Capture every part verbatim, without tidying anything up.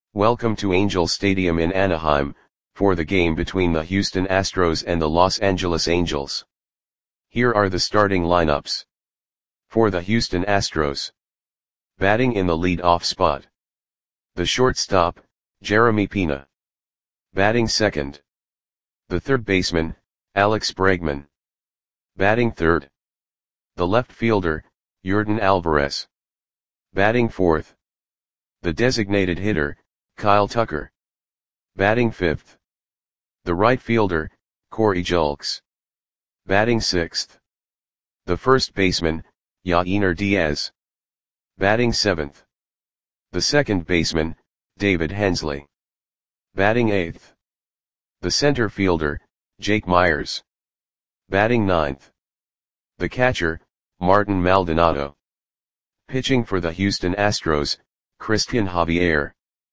Welcome to Angel Stadium in Anaheim, for the game between the Houston Astros and the Los Angeles Angels. Here are the starting lineups. For the Houston Astros. Batting in the lead-off spot. The shortstop, Jeremy Pena. Batting second. The third baseman, Alex Bregman. Batting third. The left fielder, Yordan Alvarez. Batting fourth. The designated hitter, Kyle Tucker. Batting fifth. The right fielder, Corey Julks. Batting sixth. The first baseman, Yainer Diaz. Batting seventh. The second baseman, David Hensley. Batting eighth. The center fielder, Jake Meyers. Batting ninth. The catcher, Martin Maldonado. Pitching for the Houston Astros, Christian Javier.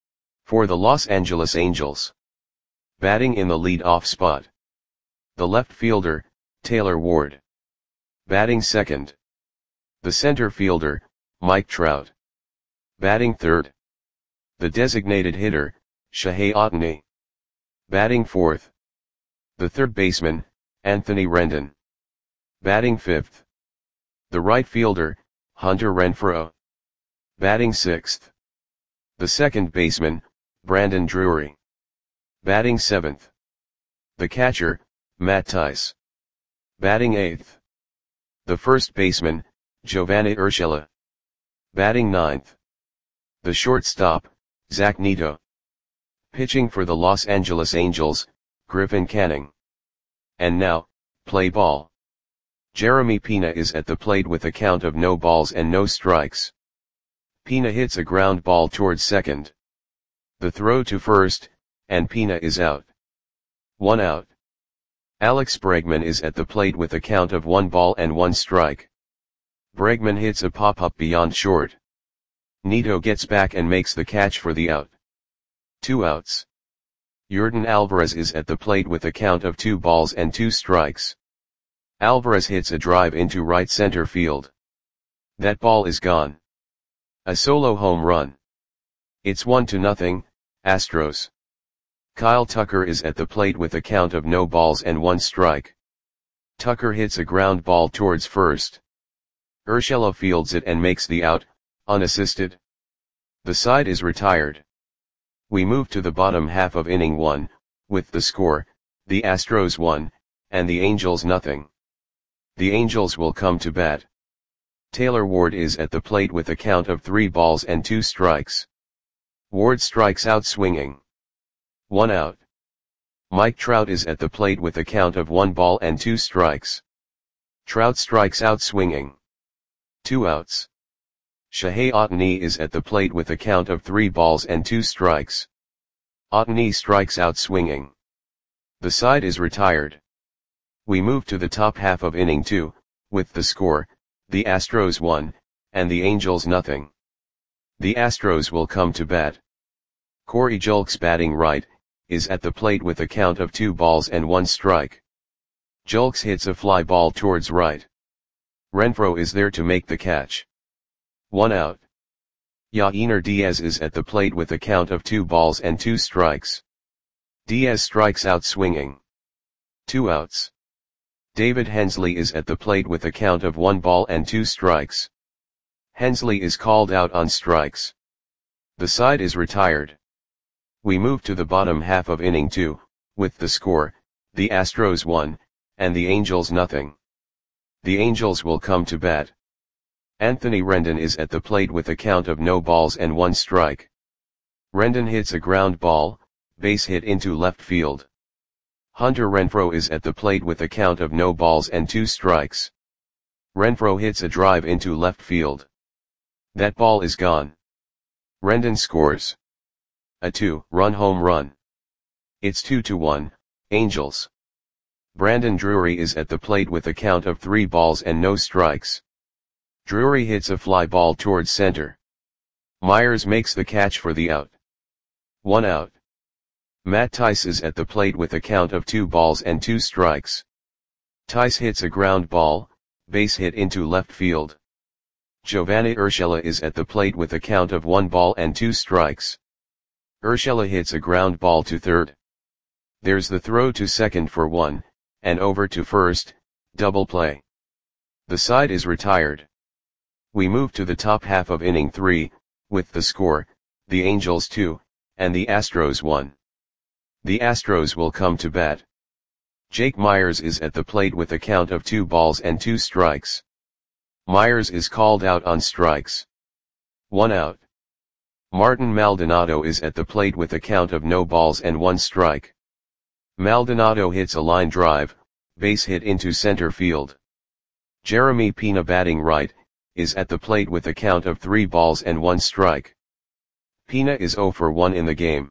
For the Los Angeles Angels. Batting in the lead-off spot. The left fielder, Taylor Ward. Batting second. The center fielder, Mike Trout. Batting third. The designated hitter, Shohei Ohtani. Batting fourth. The third baseman, Anthony Rendon. Batting fifth. The right fielder, Hunter Renfroe. Batting sixth. The second baseman, Brandon Drury. Batting seventh. The catcher, Matt Thaiss. Batting eighth. The first baseman, Giovanni Urshela. Batting ninth. The shortstop, Zach Neto. Pitching for the Los Angeles Angels, Griffin Canning. And now, play ball. Jeremy Pena is at the plate with a count of no balls and no strikes. Pena hits a ground ball towards second. The throw to first, and Pena is out. One out. Alex Bregman is at the plate with a count of one ball and one strike. Bregman hits a pop-up beyond short. Neto gets back and makes the catch for the out. Two outs. Yordan Alvarez is at the plate with a count of two balls and two strikes. Alvarez hits a drive into right center field. That ball is gone. A solo home run. It's one to nothing, Astros. Kyle Tucker is at the plate with a count of no balls and one strike. Tucker hits a ground ball towards first. Urshela fields it and makes the out, unassisted. The side is retired. We move to the bottom half of inning one, with the score, the Astros one, and the Angels nothing. The Angels will come to bat. Taylor Ward is at the plate with a count of three balls and two strikes. Ward strikes out swinging. One out. Mike Trout is at the plate with a count of one ball and two strikes. Trout strikes out swinging. Two outs. Shohei Ohtani is at the plate with a count of three balls and two strikes. Ohtani strikes out swinging. The side is retired. We move to the top half of inning two, with the score, the Astros one, and the Angels nothing. The Astros will come to bat. Corey Julks batting right, is at the plate with a count of two balls and one strike. Julks hits a fly ball towards right. Renfroe is there to make the catch. One out. Yainer Diaz is at the plate with a count of two balls and two strikes. Diaz strikes out swinging. Two outs. David Hensley is at the plate with a count of one ball and two strikes. Hensley is called out on strikes. The side is retired. We move to the bottom half of inning two, with the score, the Astros one, and the Angels nothing. The Angels will come to bat. Anthony Rendon is at the plate with a count of no balls and one strike. Rendon hits a ground ball, base hit into left field. Hunter Renfroe is at the plate with a count of no balls and two strikes. Renfroe hits a drive into left field. That ball is gone. Rendon scores a two-run home run. It's two to one, Angels. Brandon Drury is at the plate with a count of three balls and no strikes. Drury hits a fly ball towards center. Meyers makes the catch for the out. One out. Matt Thaiss is at the plate with a count of two balls and two strikes. Thaiss hits a ground ball, base hit into left field. Giovanni Urshela is at the plate with a count of one ball and two strikes. Urshela hits a ground ball to third. There's the throw to second for one, and over to first, double play. The side is retired. We move to the top half of inning three, with the score, the Angels two, and the Astros one. The Astros will come to bat. Jake Meyers is at the plate with a count of two balls and two strikes. Meyers is called out on strikes. One out. Martin Maldonado is at the plate with a count of no balls and one strike. Maldonado hits a line drive, base hit into center field. Jeremy Pena, batting right, is at the plate with a count of three balls and one strike. Pena is zero for one in the game.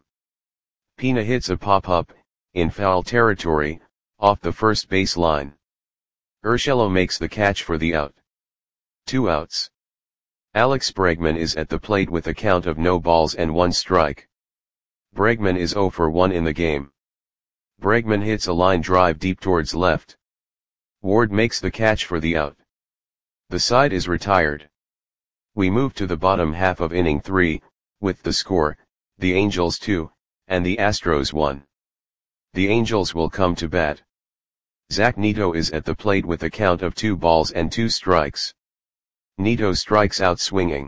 Pena hits a pop-up, in foul territory, off the first base line. Urshela makes the catch for the out. Two outs. Alex Bregman is at the plate with a count of no balls and one strike. Bregman is zero for one in the game. Bregman hits a line drive deep towards left. Ward makes the catch for the out. The side is retired. We move to the bottom half of inning three, with the score, the Angels two, and the Astros one. The Angels will come to bat. Zach Neto is at the plate with a count of two balls and two strikes. Neto strikes out swinging.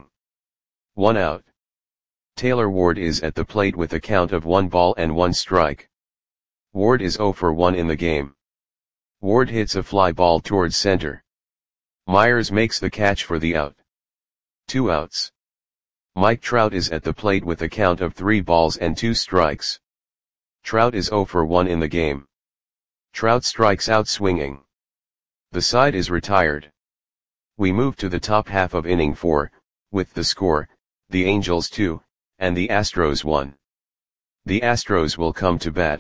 One out. Taylor Ward is at the plate with a count of one ball and one strike. Ward is zero for one in the game. Ward hits a fly ball towards center. Meyers makes the catch for the out. Two outs. Mike Trout is at the plate with a count of three balls and two strikes. Trout is zero for one in the game. Trout strikes out swinging. The side is retired. We move to the top half of inning four, with the score, the Angels two, and the Astros one. The Astros will come to bat.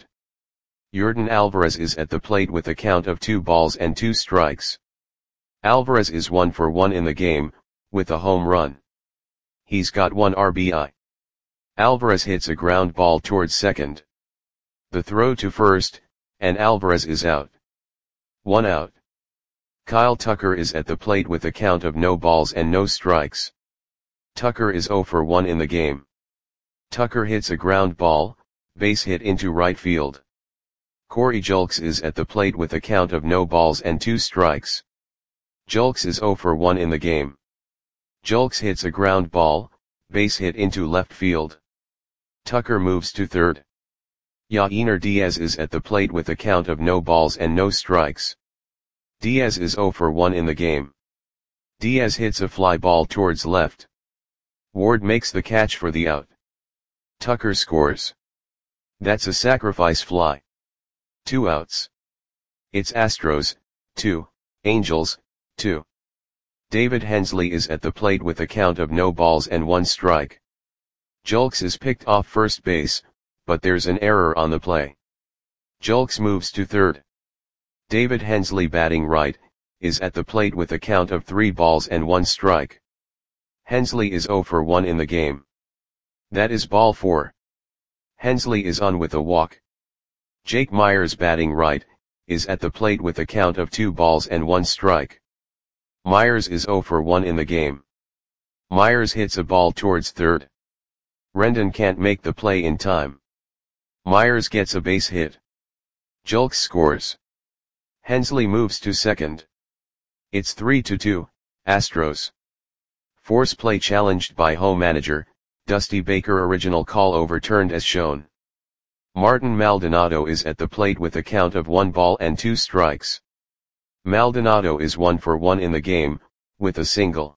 Yordan Alvarez is at the plate with a count of two balls and two strikes. Alvarez is one for one in the game, with a home run. He's got one R B I. Alvarez hits a ground ball towards second. The throw to first, and Alvarez is out. One out. Kyle Tucker is at the plate with a count of no balls and no strikes. Tucker is zero for one in the game. Tucker hits a ground ball, base hit into right field. Corey Julks is at the plate with a count of no balls and two strikes. Julks is zero for one in the game. Julks hits a ground ball, base hit into left field. Tucker moves to third. Yainer Diaz is at the plate with a count of no balls and no strikes. Diaz is zero for one in the game. Diaz hits a fly ball towards left. Ward makes the catch for the out. Tucker scores. That's a sacrifice fly. Two outs. It's Astros, two, Angels, two. David Hensley is at the plate with a count of no balls and one strike. Julks is picked off first base, but there's an error on the play. Julks moves to third. David Hensley, batting right, is at the plate with a count of three balls and one strike. Hensley is zero for one in the game. That is ball four. Hensley is on with a walk. Jake Meyers, batting right, is at the plate with a count of two balls and one strike. Meyers is zero for one in the game. Meyers hits a ball towards third. Rendon can't make the play in time. Meyers gets a base hit. Julks scores. Hensley moves to second. It's three to two, Astros. Force play challenged by home manager, Dusty Baker. Original call overturned as shown. Martin Maldonado is at the plate with a count of one ball and two strikes. Maldonado is one for one in the game, with a single.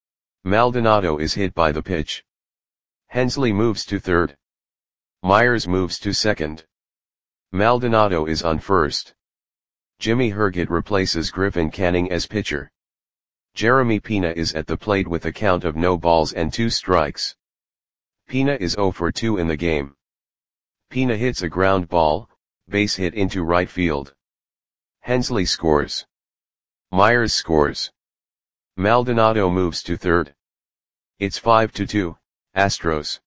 Maldonado is hit by the pitch. Hensley moves to third. Meyers moves to second. Maldonado is on first. Jimmy Herget replaces Griffin Canning as pitcher. Jeremy Pena is at the plate with a count of no balls and two strikes. Pena is zero for two in the game. Pena hits a ground ball, base hit into right field. Hensley scores. Meyers scores. Maldonado moves to third. It's five to two, Astros.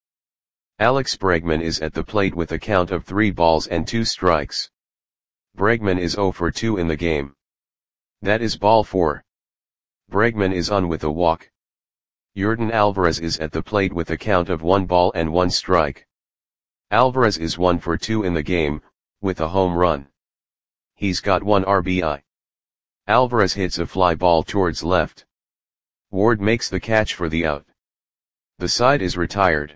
Alex Bregman is at the plate with a count of three balls and two strikes. Bregman is zero for two in the game. That is ball four. Bregman is on with a walk. Yordan Alvarez is at the plate with a count of one ball and one strike. Alvarez is one for two in the game, with a home run. He's got one R B I. Alvarez hits a fly ball towards left. Ward makes the catch for the out. The side is retired.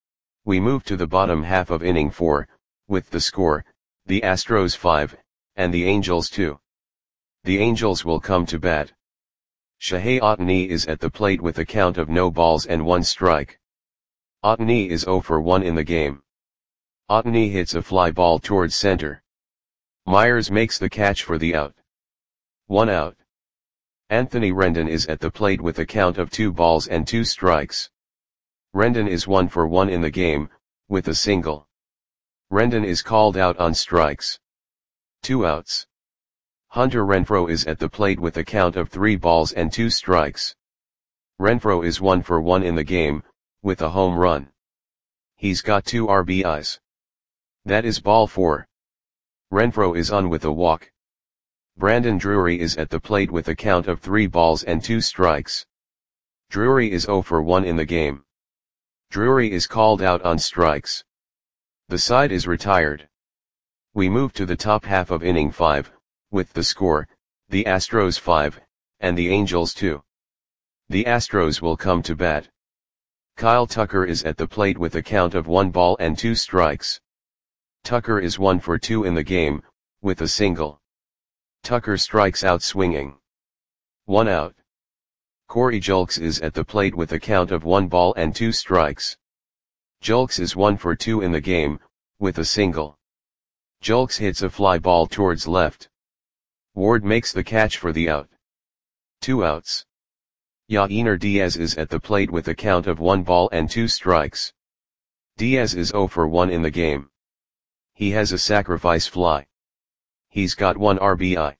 We move to the bottom half of inning four, with the score, the Astros five, and the Angels two. The Angels will come to bat. Shohei Ohtani is at the plate with a count of no balls and one strike. Ohtani is zero for one in the game. Ohtani hits a fly ball towards center. Myers makes the catch for the out. One out. Anthony Rendon is at the plate with a count of two balls and two strikes. Rendon is one for one in the game, with a single. Rendon is called out on strikes. Two outs. Hunter Renfroe is at the plate with a count of three balls and two strikes. Renfroe is one for one in the game, with a home run. He's got two R B Is. That is ball four. Renfroe is on with a walk. Brandon Drury is at the plate with a count of three balls and two strikes. Drury is zero for one in the game. Drury is called out on strikes. The side is retired. We move to the top half of inning five, with the score, the Astros five, and the Angels two. The Astros will come to bat. Kyle Tucker is at the plate with a count of one ball and two strikes. Tucker is one for two in the game, with a single. Tucker strikes out swinging. One out. Corey Julks is at the plate with a count of one ball and two strikes. Julks is one for two in the game, with a single. Julks hits a fly ball towards left. Ward makes the catch for the out. Two outs. Yainer Diaz is at the plate with a count of one ball and two strikes. Diaz is zero for one in the game. He has a sacrifice fly. He's got one R B I.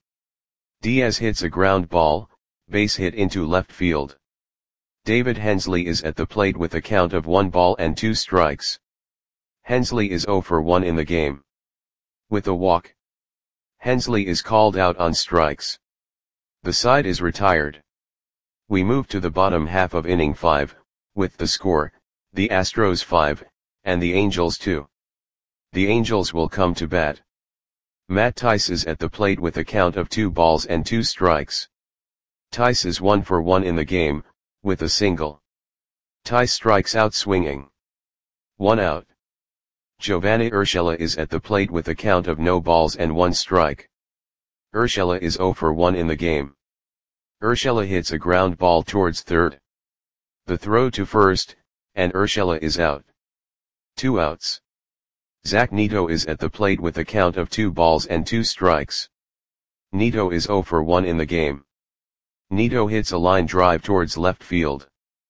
Diaz hits a ground ball, base hit into left field. David Hensley is at the plate with a count of one ball and two strikes. Hensley is zero for one in the game. With a walk. Hensley is called out on strikes. The side is retired. We move to the bottom half of inning five, with the score, the Astros five, and the Angels two. The Angels will come to bat. Matt Tice is at the plate with a count of two balls and two strikes. Tice is one for one in the game, with a single. Tice strikes out swinging. One out. Giovanni Urshela is at the plate with a count of no balls and one strike. Urshela is zero for one in the game. Urshela hits a ground ball towards third. The throw to first, and Urshela is out. Two outs. Zach Neto is at the plate with a count of two balls and two strikes. Neto is zero for one in the game. Neto hits a line drive towards left field.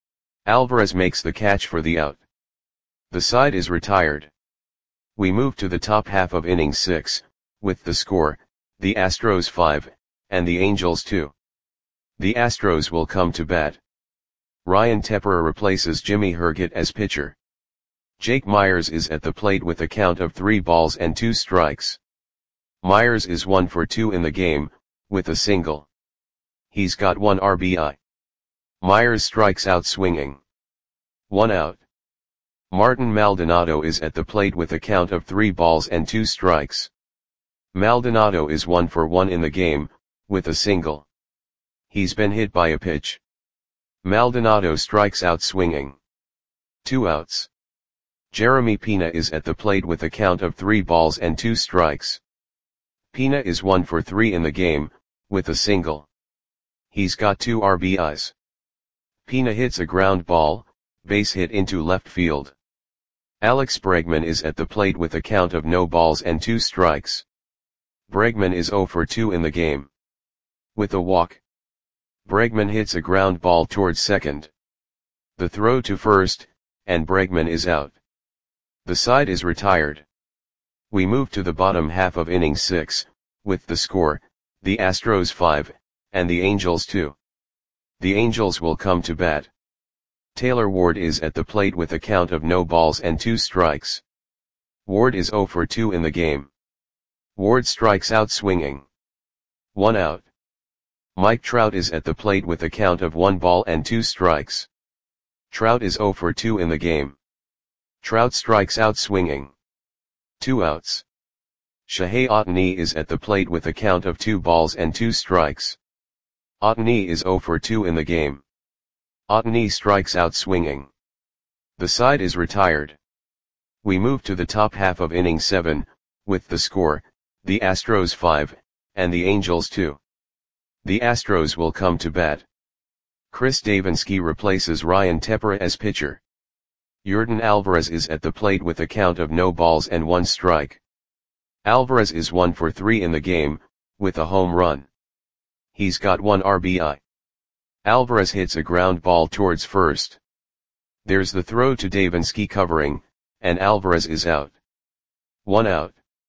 Alvarez makes the catch for the out. The side is retired. We move to the top half of inning six, with the score, the Astros five, and the Angels two. The Astros will come to bat. Ryan Tepera replaces Jimmy Herget as pitcher. Jake Myers is at the plate with a count of three balls and two strikes. Myers is one for two in the game, with a single. He's got one R B I. Myers strikes out swinging. One out. Martin Maldonado is at the plate with a count of three balls and two strikes. Maldonado is one for one in the game, with a single. He's been hit by a pitch. Maldonado strikes out swinging. Two outs. Jeremy Pena is at the plate with a count of three balls and two strikes. Pena is one for three in the game, with a single. He's got two R B Is. Pena hits a ground ball, base hit into left field. Alex Bregman is at the plate with a count of no balls and two strikes. Bregman is zero for two in the game. With a walk. Bregman hits a ground ball towards second. The throw to first, and Bregman is out. The side is retired. We move to the bottom half of inning six, with the score, the Astros five, and the Angels two. The Angels will come to bat. Taylor Ward is at the plate with a count of no balls and two strikes. Ward is zero for two in the game. Ward strikes out swinging. One out. Mike Trout is at the plate with a count of one ball and two strikes. Trout is zero for two in the game. Trout strikes out swinging. two outs. Shohei Ohtani is at the plate with a count of two balls and two strikes. Ohtani is zero for two in the game. Ohtani strikes out swinging. The side is retired. We move to the top half of inning seven, with the score, the Astros five, and the Angels two. The Astros will come to bat. Chris Davinsky replaces Ryan Tepera as pitcher. Yordan Alvarez is at the plate with a count of no balls and one strike. Alvarez is one for three in the game, with a home run. He's got one R B I. Alvarez hits a ground ball towards first. There's the throw to Davinsky covering, and Alvarez is out. One out.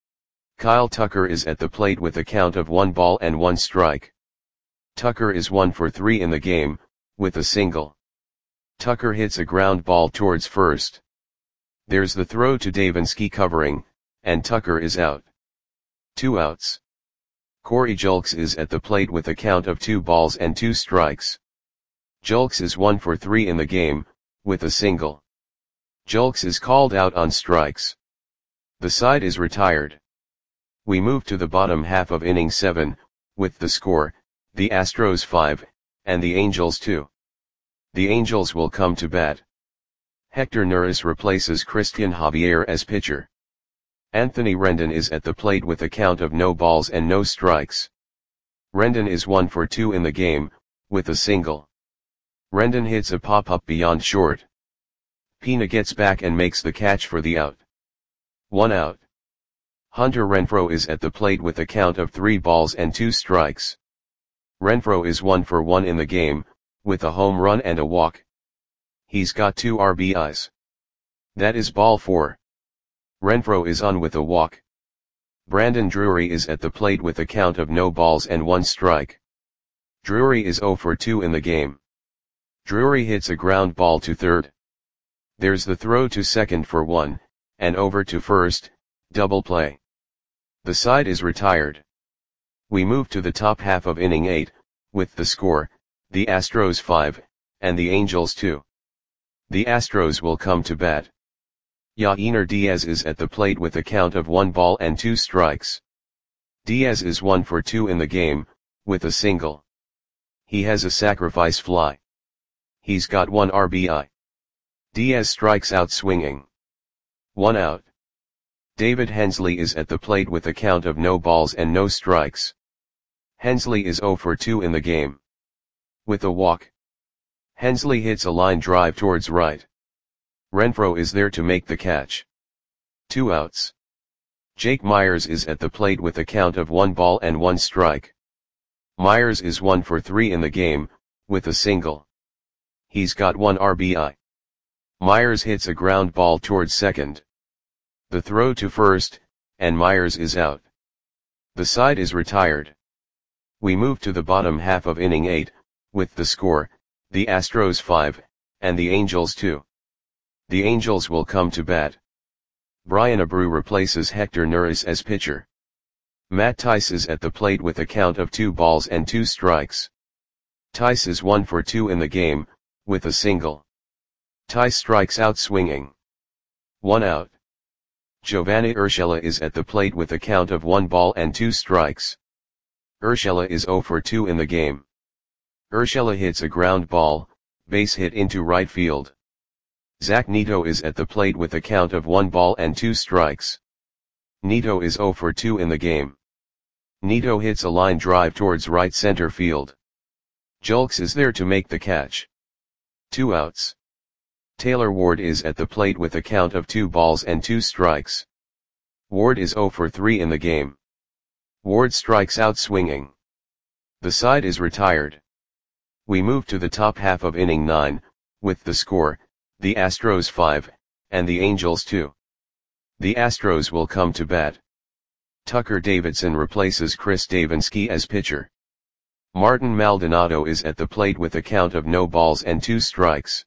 Kyle Tucker is at the plate with a count of one ball and one strike. Tucker is one for three in the game, with a single. Tucker hits a ground ball towards first. There's the throw to Davinsky covering, and Tucker is out. Two outs. Corey Julks is at the plate with a count of two balls and two strikes. Julks is one for three in the game, with a single. Julks is called out on strikes. The side is retired. We move to the bottom half of inning seven, with the score, the Astros five, and the Angels two. The Angels will come to bat. Hector Neris replaces Christian Javier as pitcher. Anthony Rendon is at the plate with a count of no balls and no strikes. Rendon is one for two in the game, with a single. Rendon hits a pop-up beyond short. Pina gets back and makes the catch for the out. One out. Hunter Renfroe is at the plate with a count of three balls and two strikes. Renfroe is one for one in the game, with a home run and a walk. He's got two R B Is. That is ball four. Renfroe is on with a walk. Brandon Drury is at the plate with a count of no balls and one strike. Drury is zero for two in the game. Drury hits a ground ball to third. There's the throw to second for one, and over to first, double play. The side is retired. We move to the top half of inning eight, with the score, the Astros five, and the Angels two. The Astros will come to bat. Yainer Diaz is at the plate with a count of one ball and two strikes. Diaz is one for two in the game, with a single. He has a sacrifice fly. He's got one R B I. Diaz strikes out swinging. One out. David Hensley is at the plate with a count of no balls and no strikes. Hensley is zero for two in the game. With a walk. Hensley hits a line drive towards right. Renfroe is there to make the catch. Two outs. Jake Myers is at the plate with a count of one ball and one strike. Myers is one for three in the game, with a single. He's got one R B I. Myers hits a ground ball towards second. The throw to first, and Myers is out. The side is retired. We move to the bottom half of inning eight, with the score, the Astros five, and the Angels two. The Angels will come to bat. Brian Abreu replaces Hector Neris as pitcher. Matt Tice is at the plate with a count of two balls and two strikes. Tice is one for two in the game, with a single. Tice strikes out swinging. One out. Giovanni Urshela is at the plate with a count of one ball and two strikes. Urshela is zero for two in the game. Urshela hits a ground ball, base hit into right field. Zach Neto is at the plate with a count of one ball and two strikes. Neto is zero for two in the game. Neto hits a line drive towards right center field. Julks is there to make the catch. Two outs. Taylor Ward is at the plate with a count of two balls and two strikes. Ward is zero for three in the game. Ward strikes out swinging. The side is retired. We move to the top half of inning nine, with the score, the Astros five, and the Angels two. The Astros will come to bat. Tucker Davidson replaces Chris Davinsky as pitcher. Martin Maldonado is at the plate with a count of no balls and two strikes.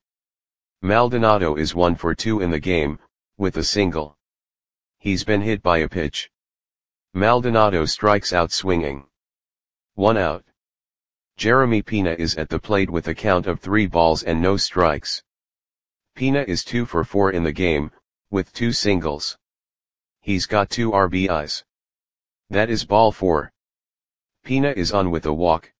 Maldonado is one for two in the game, with a single. He's been hit by a pitch. Maldonado strikes out swinging. One out. Jeremy Pina is at the plate with a count of three balls and no strikes. Pina is two for four in the game, with two singles. He's got two R B Is. That is ball four. Pina is on with a walk.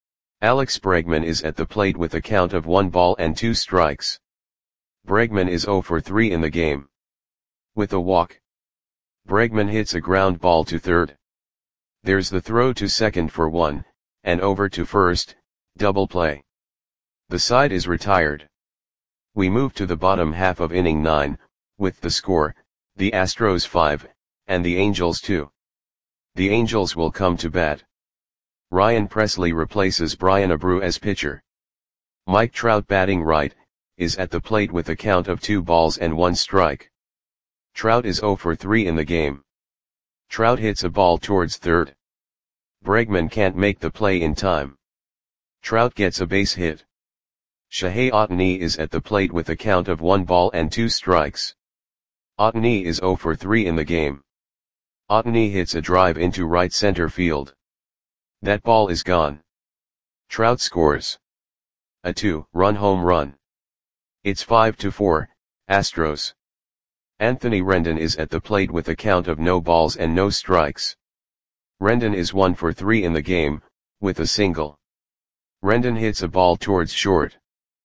Alex Bregman is at the plate with a count of one ball and two strikes. Bregman is zero for three in the game. With a walk, Bregman hits a ground ball to third. There's the throw to second for one, and over to first, double play. The side is retired. We move to the bottom half of inning nine, with the score, the Astros five, and the Angels two. The Angels will come to bat. Ryan Presley replaces Brian Abreu as pitcher. Mike Trout, batting right, is at the plate with a count of two balls and one strike. Trout is zero for three in the game. Trout hits a ball towards third. Bregman can't make the play in time. Trout gets a base hit. Shohei Ohtani is at the plate with a count of one ball and two strikes. Ohtani is zero for three in the game. Ohtani hits a drive into right center field. That ball is gone. Trout scores a two-run home run. It's five to four, Astros. Anthony Rendon is at the plate with a count of no balls and no strikes. Rendon is one for three in the game, with a single. Rendon hits a ball towards short.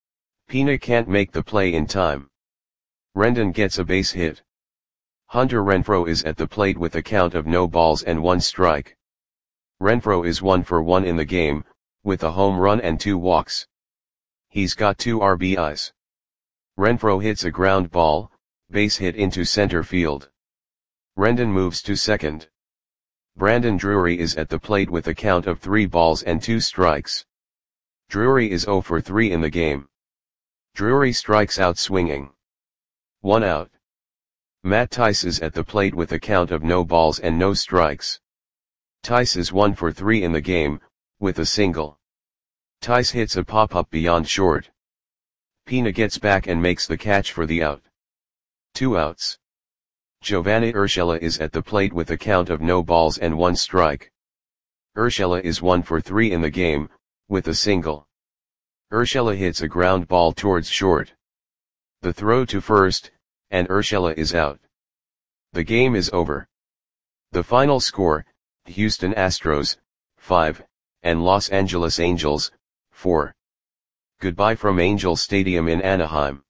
Pina can't make the play in time. Rendon gets a base hit. Hunter Renfroe is at the plate with a count of no balls and one strike. Renfroe is one for one in the game, with a home run and two walks. He's got two R B Is. Renfroe hits a ground ball, base hit into center field. Rendon moves to second. Brandon Drury is at the plate with a count of three balls and two strikes. Drury is zero for three in the game. Drury strikes out swinging. One out. Matt Thaiss is at the plate with a count of no balls and no strikes. Thaiss is one for three in the game, with a single. Thaiss hits a pop-up beyond short. Pina gets back and makes the catch for the out. Two outs. Giovanni Urshela is at the plate with a count of no balls and one strike. Urshela is one for three in the game, with a single. Urshela hits a ground ball towards short. The throw to first, and Urshela is out. The game is over. The final score, Houston Astros, five, and Los Angeles Angels, four. Goodbye from Angel Stadium in Anaheim.